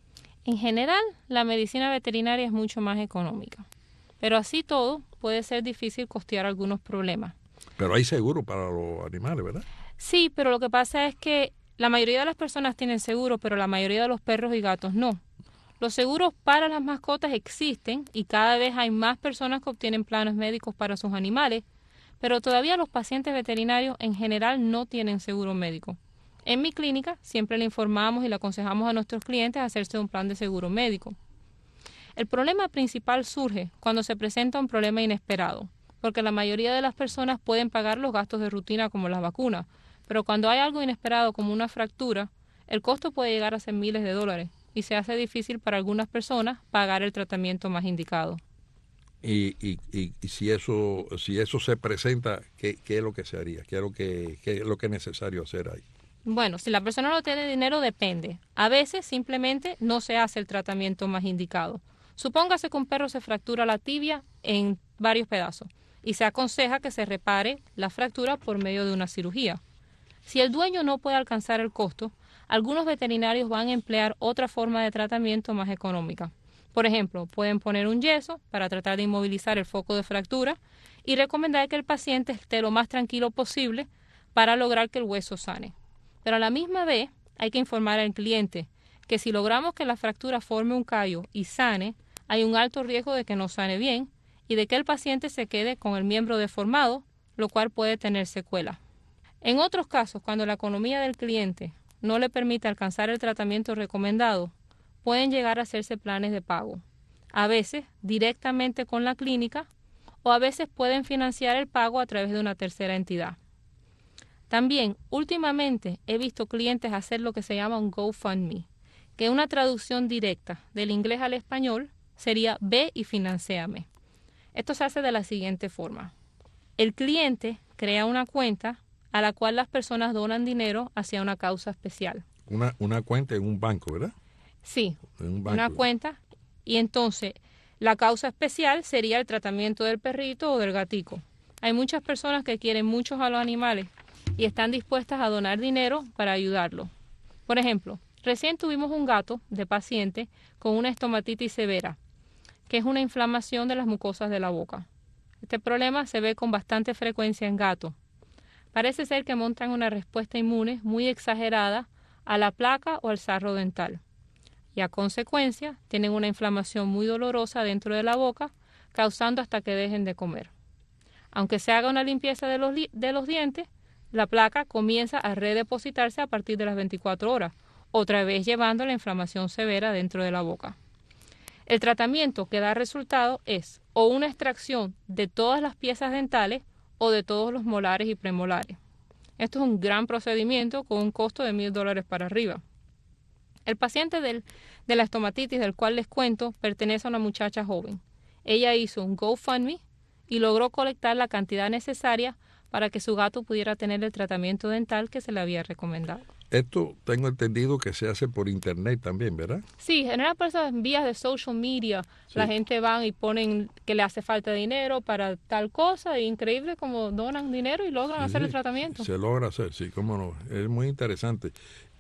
En general, la medicina veterinaria es mucho más económica, pero así todo puede ser difícil costear algunos problemas.
Pero hay seguro para los animales, ¿verdad?
Sí, pero lo que pasa es que la mayoría de las personas tienen seguro, pero la mayoría de los perros y gatos no. Los seguros para las mascotas existen y cada vez hay más personas que obtienen planes médicos para sus animales, pero todavía los pacientes veterinarios en general no tienen seguro médico. En mi clínica siempre le informamos y le aconsejamos a nuestros clientes hacerse un plan de seguro médico. El problema principal surge cuando se presenta un problema inesperado, porque la mayoría de las personas pueden pagar los gastos de rutina como las vacunas, pero cuando hay algo inesperado como una fractura, el costo puede llegar a ser miles de dólares y se hace difícil para algunas personas pagar el tratamiento más indicado.
Y, y, y, y si eso si eso se presenta, ¿qué, qué es lo que se haría? ¿Qué es lo que, qué es lo que es necesario hacer ahí?
Bueno, si la persona no tiene dinero, depende. A veces simplemente no se hace el tratamiento más indicado. Supóngase que un perro se fractura la tibia en varios pedazos y se aconseja que se repare la fractura por medio de una cirugía. Si el dueño no puede alcanzar el costo, algunos veterinarios van a emplear otra forma de tratamiento más económica. Por ejemplo, pueden poner un yeso para tratar de inmovilizar el foco de fractura y recomendar que el paciente esté lo más tranquilo posible para lograr que el hueso sane. Pero a la misma vez hay que informar al cliente que si logramos que la fractura forme un callo y sane, hay un alto riesgo de que no sane bien y de que el paciente se quede con el miembro deformado, lo cual puede tener secuelas. En otros casos, cuando la economía del cliente no le permite alcanzar el tratamiento recomendado, pueden llegar a hacerse planes de pago, a veces directamente con la clínica o a veces pueden financiar el pago a través de una tercera entidad. También, últimamente, he visto clientes hacer lo que se llama un GoFundMe, que es una traducción directa del inglés al español, sería ve y financiame. Esto se hace de la siguiente forma. El cliente crea una cuenta a la cual las personas donan dinero hacia una causa especial.
Una, una cuenta en un banco, ¿verdad?
Sí,
en un banco.
Una cuenta. Y entonces, la causa especial sería el tratamiento del perrito o del gatico. Hay muchas personas que quieren mucho a los animales y están dispuestas a donar dinero para ayudarlos. Por ejemplo, recién tuvimos un gato de paciente con una estomatitis severa, que es una inflamación de las mucosas de la boca. Este problema se ve con bastante frecuencia en gatos. Parece ser que muestran una respuesta inmune muy exagerada a la placa o al sarro dental. Y a consecuencia, tienen una inflamación muy dolorosa dentro de la boca, causando hasta que dejen de comer. Aunque se haga una limpieza de los, de los dientes, la placa comienza a redepositarse a partir de las veinticuatro horas, otra vez llevando la inflamación severa dentro de la boca. El tratamiento que da resultado es o una extracción de todas las piezas dentales o de todos los molares y premolares. Esto es un gran procedimiento con un costo de mil dólares para arriba. El paciente del, de la estomatitis del cual les cuento pertenece a una muchacha joven. Ella hizo un GoFundMe y logró colectar la cantidad necesaria para que su gato pudiera tener el tratamiento dental que se le había recomendado.
Esto tengo entendido que se hace por internet también, ¿verdad?
Sí, general por esas vías de social media,
Sí.
la gente va y ponen que le hace falta dinero para tal cosa, y increíble como donan dinero y logran
Sí,
hacer el
sí,
tratamiento.
Se logra hacer, sí, cómo no. Es muy interesante.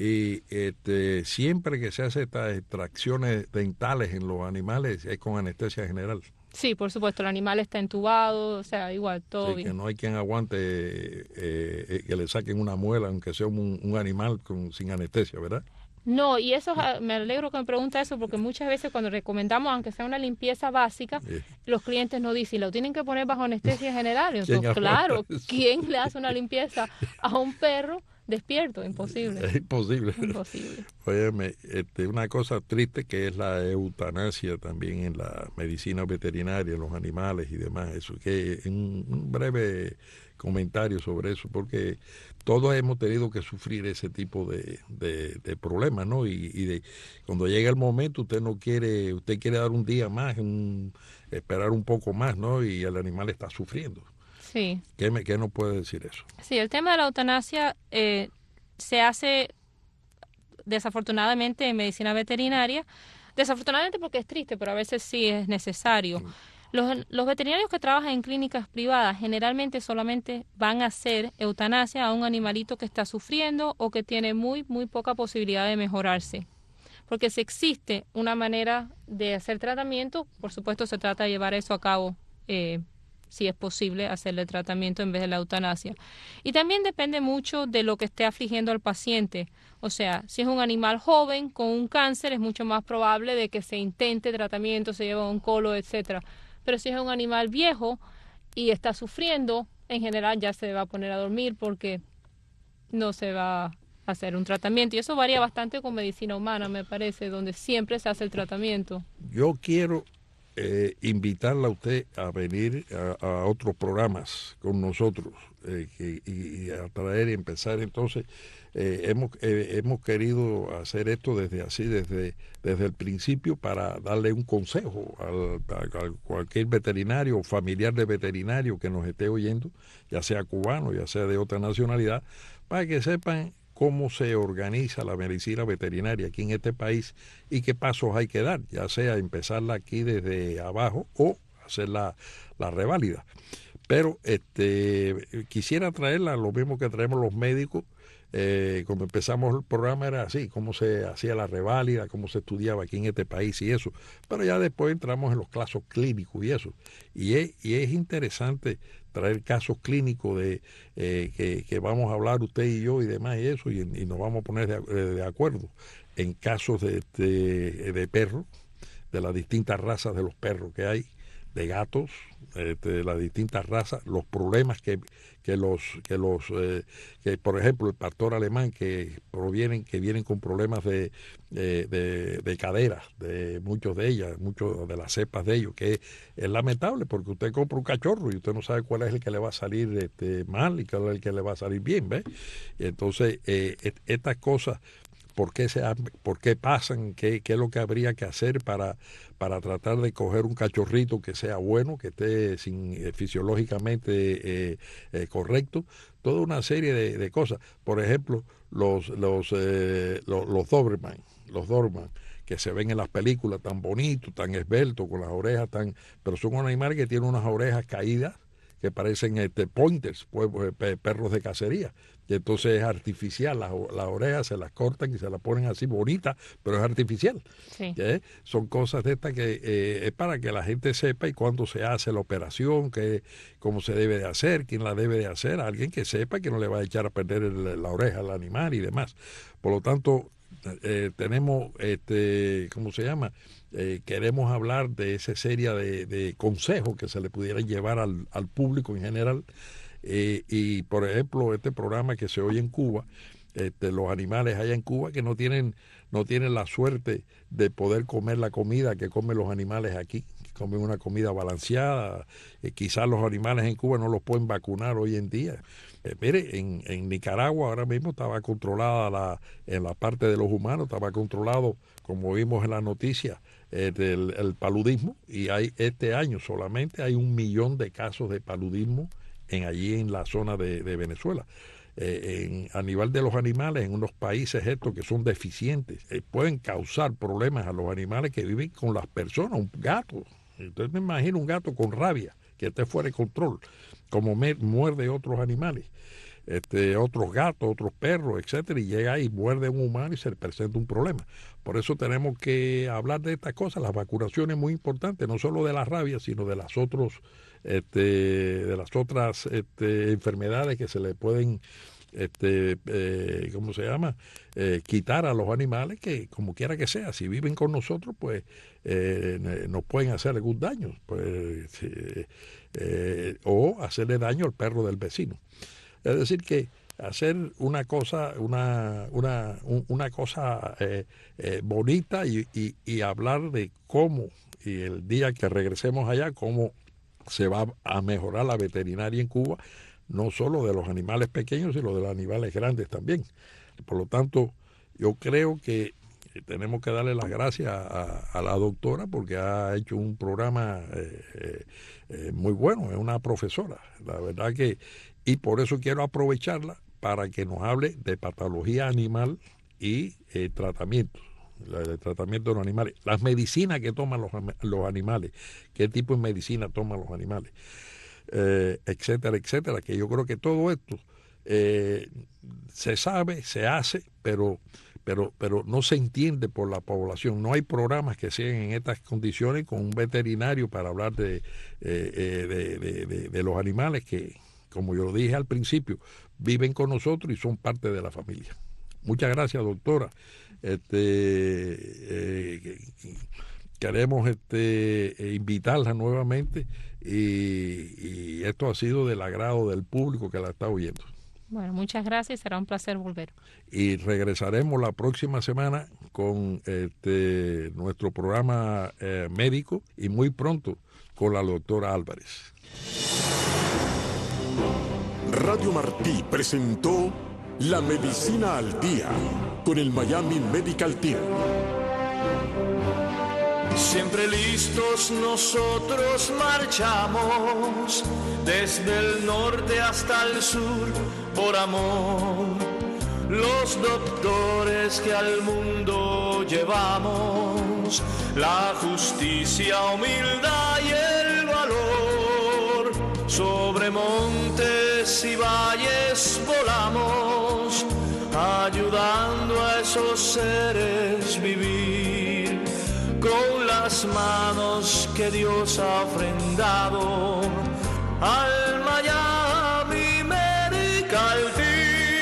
Y este, siempre que se hace estas extracciones dentales en los animales es con anestesia general.
Sí, por supuesto, el animal está entubado, o sea, igual, todo
Sí,
bien.
que no hay quien aguante eh, eh, que le saquen una muela, aunque sea un, un animal con, sin anestesia, ¿verdad?
No, y eso ah, me alegro que me pregunta eso, porque muchas veces cuando recomendamos, aunque sea una limpieza básica,
Sí.
los clientes nos dicen, lo tienen que poner bajo anestesia general. Y
¿Quién
nosotros,
aguanta
claro,
eso?
¿quién le hace una limpieza a un perro despierto? Imposible.
Es imposible.
Imposible.
Óyeme, este, una cosa triste que es la eutanasia también en la medicina veterinaria, en los animales y demás. Eso, que un, un breve comentario sobre eso, porque todos hemos tenido que sufrir ese tipo de, de, de problemas, ¿no? Y, y de cuando llega el momento, usted no quiere, usted quiere dar un día más, un, esperar un poco más, ¿no? Y el animal está sufriendo.
Sí.
¿Qué, me, qué nos puede decir eso?
Sí, el tema de la eutanasia eh, se hace desafortunadamente en medicina veterinaria, desafortunadamente porque es triste, pero a veces sí es necesario. Los, los veterinarios que trabajan en clínicas privadas generalmente solamente van a hacer eutanasia a un animalito que está sufriendo o que tiene muy, muy poca posibilidad de mejorarse. Porque si existe una manera de hacer tratamiento, por supuesto se trata de llevar eso a cabo, eh, si es posible hacerle tratamiento en vez de la eutanasia. Y también depende mucho de lo que esté afligiendo al paciente. O sea, si es un animal joven con un cáncer, es mucho más probable de que se intente tratamiento, se lleve a un colo, etcétera. Pero si es un animal viejo y está sufriendo, en general ya se va a poner a dormir porque no se va a hacer un tratamiento. Y eso varía bastante con medicina humana, me parece, donde siempre se hace el tratamiento.
Yo quiero eh, invitarla a usted a venir a, a otros programas con nosotros eh, que- y, y a traer y empezar. Entonces, eh, hemos, eh, hemos querido hacer esto desde así, desde, desde el principio, para darle un consejo al, a, a cualquier veterinario o familiar de veterinario que nos esté oyendo, ya sea cubano, ya sea de otra nacionalidad, para que sepan cómo se organiza la medicina veterinaria aquí en este país y qué pasos hay que dar, ya sea empezarla aquí desde abajo o hacer la, la reválida. Pero este quisiera traerla, lo mismo que traemos los médicos. Eh, cuando empezamos el programa era así, cómo se hacía la reválida, cómo se estudiaba aquí en este país y eso. Pero ya después entramos en los casos clínicos y eso. Y es, y es interesante traer casos clínicos de eh, que, que vamos a hablar usted y yo y demás y eso, y, y nos vamos a poner de, de acuerdo en casos de, de, de perros, de las distintas razas de los perros que hay, de gatos, este, de las distintas razas, los problemas que, que los, que los eh, que por ejemplo el pastor alemán que provienen, que vienen con problemas de, de, de, de cadera, de muchos de ellas, muchos de las cepas de ellos, que es, es lamentable porque usted compra un cachorro y usted no sabe cuál es el que le va a salir este, mal y cuál es el que le va a salir bien, ¿ves? Y entonces eh, et- estas cosas, ¿por qué, se, han- por qué pasan? ¿Qué, qué es lo que habría que hacer para, para tratar de coger un cachorrito que sea bueno, que esté sin, eh, fisiológicamente eh, eh, correcto? Toda una serie de, de cosas. Por ejemplo, los, los, eh, los, los Doberman, los Doberman, que se ven en las películas tan bonitos, tan esbeltos, con las orejas tan... Pero son un animal que tiene unas orejas caídas, que parecen este, pointers, pues, pues, perros de cacería. Y entonces es artificial, las, las orejas se las cortan y se las ponen así bonitas, pero es artificial.
Sí.
¿Eh? Son cosas de estas que eh, es para que la gente sepa y cuándo se hace la operación, que, cómo se debe de hacer, quién la debe de hacer, alguien que sepa que no le va a echar a perder el, la oreja al animal y demás. Por lo tanto, eh, tenemos, este, ¿cómo se llama? Eh, queremos hablar de esa serie de, de consejos que se le pudieran llevar al, al público en general. Eh, y por ejemplo este programa que se oye en Cuba, este, los animales allá en Cuba que no tienen no tienen la suerte de poder comer la comida que comen los animales aquí, que comen una comida balanceada. Eh, quizás los animales en Cuba no los pueden vacunar hoy en día. Eh, mire, en, en Nicaragua ahora mismo estaba controlada la, en la parte de los humanos, estaba controlado, como vimos en la noticia, eh, del el paludismo, y hay este año solamente hay un millón de casos de paludismo en allí en la zona de, de Venezuela. Eh, en, a nivel de los animales, en unos países estos que son deficientes, eh, pueden causar problemas a los animales que viven con las personas, un gato. Entonces me imagino un gato con rabia, que esté fuera de control, como me, muerde otros animales, este, otros gatos, otros perros, etcétera, y llega ahí, muerde a un humano y se le presenta un problema. Por eso tenemos que hablar de estas cosas. Las vacunaciones es muy importante, no solo de la rabia, sino de las otros Este, de las otras este, enfermedades que se le pueden, este, eh, ¿cómo se llama? Eh, quitar a los animales, que como quiera que sea, si viven con nosotros, pues eh, nos pueden hacer algún daño, pues, eh, eh, o hacerle daño al perro del vecino. Es decir, que hacer una cosa, una, una, una cosa eh, eh, bonita y, y, y hablar de cómo, y el día que regresemos allá, cómo se va a mejorar la veterinaria en Cuba, no solo de los animales pequeños, sino de los animales grandes también. Por lo tanto, yo creo que tenemos que darle las gracias a, a la doctora porque ha hecho un programa eh, eh, muy bueno, es una profesora, la verdad que, y por eso quiero aprovecharla para que nos hable de patología animal y eh, tratamientos. El tratamiento de los animales, las medicinas que toman los, los animales, qué tipo de medicina toman los animales, eh, etcétera, etcétera, que yo creo que todo esto eh, se sabe, se hace, pero, pero, pero no se entiende por la población. No hay programas que sean en estas condiciones con un veterinario para hablar de, eh, de, de, de, de los animales que, como yo lo dije al principio, viven con nosotros y son parte de la familia. Muchas gracias, doctora. Este, eh, queremos este, invitarla nuevamente y, y esto ha sido del agrado del público que la está oyendo.
Bueno, muchas gracias, será un placer volver.
Y regresaremos la próxima semana con este, nuestro programa eh, médico y muy pronto con la doctora Álvarez.
Radio Martí presentó La Medicina al Día con el Miami Medical Team.
Siempre listos nosotros marchamos, desde el norte hasta el sur, por amor. Los doctores que al mundo llevamos, la justicia, humildad y el valor. Sobre montes y valles volamos, ayudando a esos seres vivir con las manos que Dios ha ofrendado al Miami Medical Team.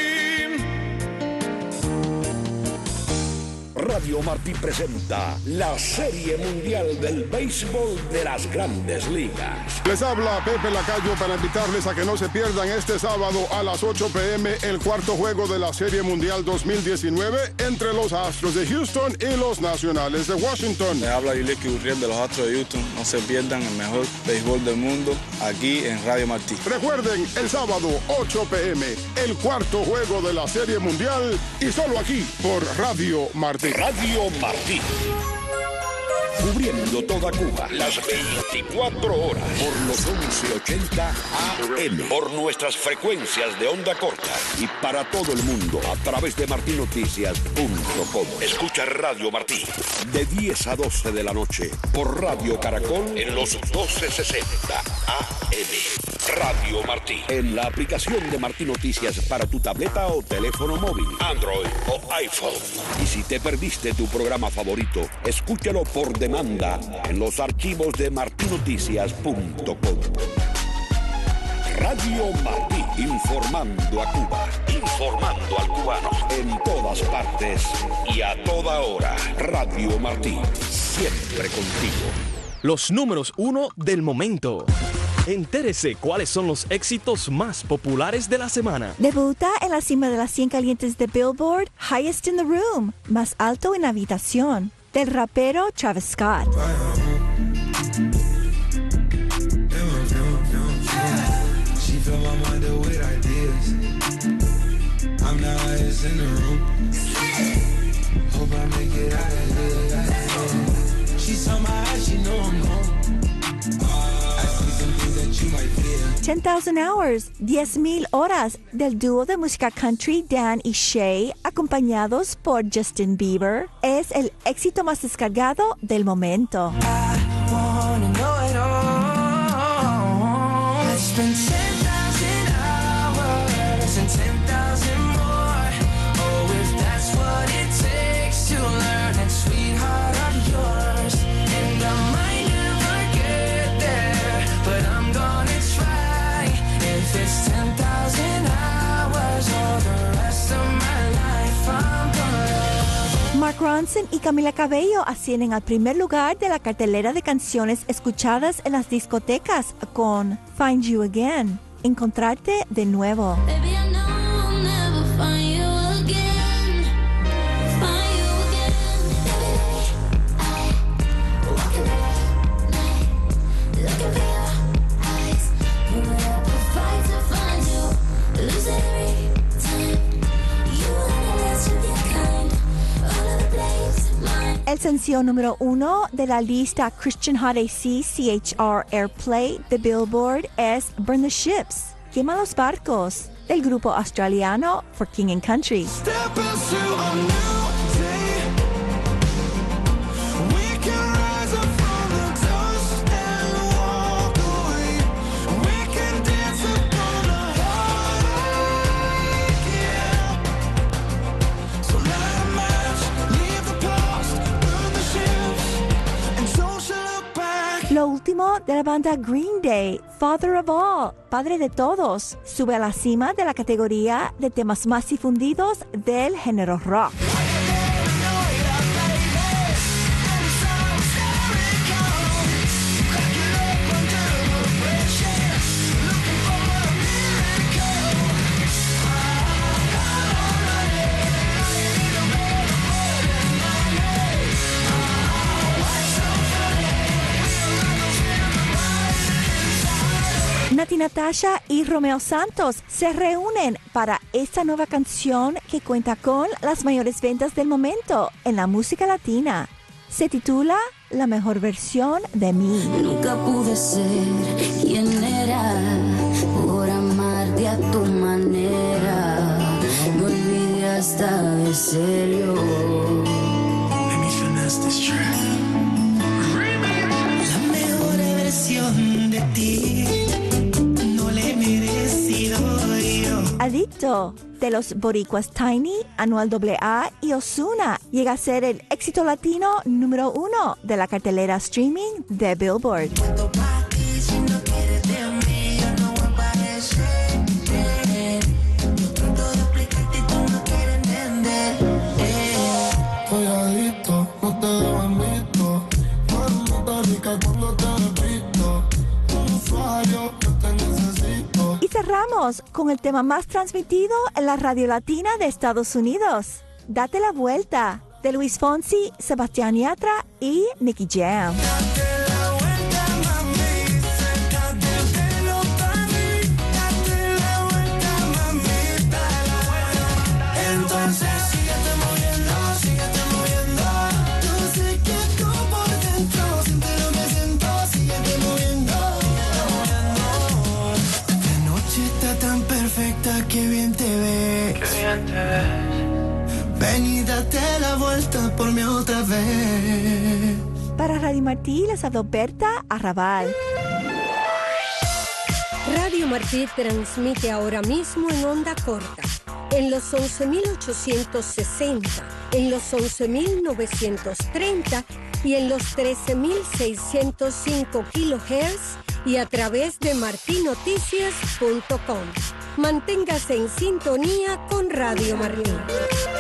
Radio Martí presenta la Serie Mundial del Béisbol de las Grandes Ligas.
Les habla Pepe Lacayo para invitarles a que no se pierdan este sábado a las ocho p m el cuarto juego de la Serie Mundial dos mil diecinueve entre los Astros de Houston y los Nacionales de Washington.
Les habla Yuleki Gurriel de los Astros de Houston. No se pierdan el mejor béisbol del mundo aquí en Radio Martí.
Recuerden, el sábado ocho p m el cuarto juego de la Serie Mundial y solo aquí por Radio Martí.
Radio Martí. Cubriendo toda Cuba, las veinticuatro horas, por los once ochenta A M, por nuestras frecuencias de onda corta y para todo el mundo a través de martí noticias punto com. Escucha Radio Martí de diez a doce de la noche por Radio Caracol en los doce sesenta A M. Radio Martí. En la aplicación de Martí Noticias para tu tableta o teléfono móvil, Android o iPhone. Y si te perdiste tu programa favorito, escúchalo por demanda en los archivos de marti noticias punto com. Radio Martí, informando a Cuba, informando al cubano en todas partes y a toda hora. Radio Martí, siempre contigo.
Los números uno del momento. Entérese cuáles son los éxitos más populares de la semana.
Debuta en la cima de las cien calientes de Billboard, Highest in the Room, más alto en la habitación, del rapero Travis Scott.
Fill my mind up with ideas. I'm the highest in the room. Hope I make it out of here. She saw my eyes, she know I'm home. I see some things that you might fear.
ten thousand Hours, diez mil horas, del dúo de música country Dan y Shay, acompañados por Justin Bieber, es el éxito más descargado del momento.
I wanna know it all. Let's spend ten thousand hours and ten thousand more. Oh, if that's what it takes to learn that sweetheart of yours. And I might never get there, but I'm gonna try. If it's ten thousand hours or the rest of my life, I'm gonna.
Mark Ronson y Camila Cabello ascienden al primer lugar de la cartelera de canciones escuchadas en las discotecas con Find You Again, Encontrarte de nuevo.
Baby, I know I'll never find you again. Find you again. Every day I walk in the night, looking for your eyes. Moving up a fight to find you, lose every time. You wanna dance with your kind, all of the place mine.
El sencillo número uno de la lista Christian Hot A C C H R Airplay de Billboard es Burn the Ships, Quema los barcos, del grupo australiano For King and Country.
Step into a new day. We can rise up from the dust and walk away. We can dance upon the heartache, yeah. So light a match, leave the past, burn the ships, and don't you look back.
Lo último de la banda Green Day, Father of All, Padre de Todos, sube a la cima de la categoría de temas más difundidos del género rock. Nati Natasha y Romeo Santos se reúnen para esta nueva canción que cuenta con las mayores ventas del momento en la música latina. Se titula La mejor versión de mí.
Nunca pude ser quien era por amarte a tu manera. Me olvidé hasta de serio.
Let me finesse this track. La mejor versión de ti.
Adicto, de los boricuas Tiny, Anual A A y Ozuna, llega a ser el éxito latino número uno de la cartelera streaming de Billboard.
Estoy adicto, no te dejo en visto. Mamita rica cuando te repito. Un fallo, yo te necesito.
Y cerramos con el tema más transmitido en la radio latina de Estados Unidos, Date la Vuelta, de Luis Fonsi, Sebastián Yatra y Nicky Jam.
Qué bien te ves. Qué bien te ves. Ven y date la vuelta por mí otra vez.
Para Radio Martí les habló Berta Arrabal.
Radio Martí transmite ahora mismo en onda corta, en los once mil ochocientos sesenta, en los once mil novecientos treinta y en los trece mil seiscientos cinco kilohertz y a través de martinoticias punto com. Manténgase en sintonía con Radio Martí.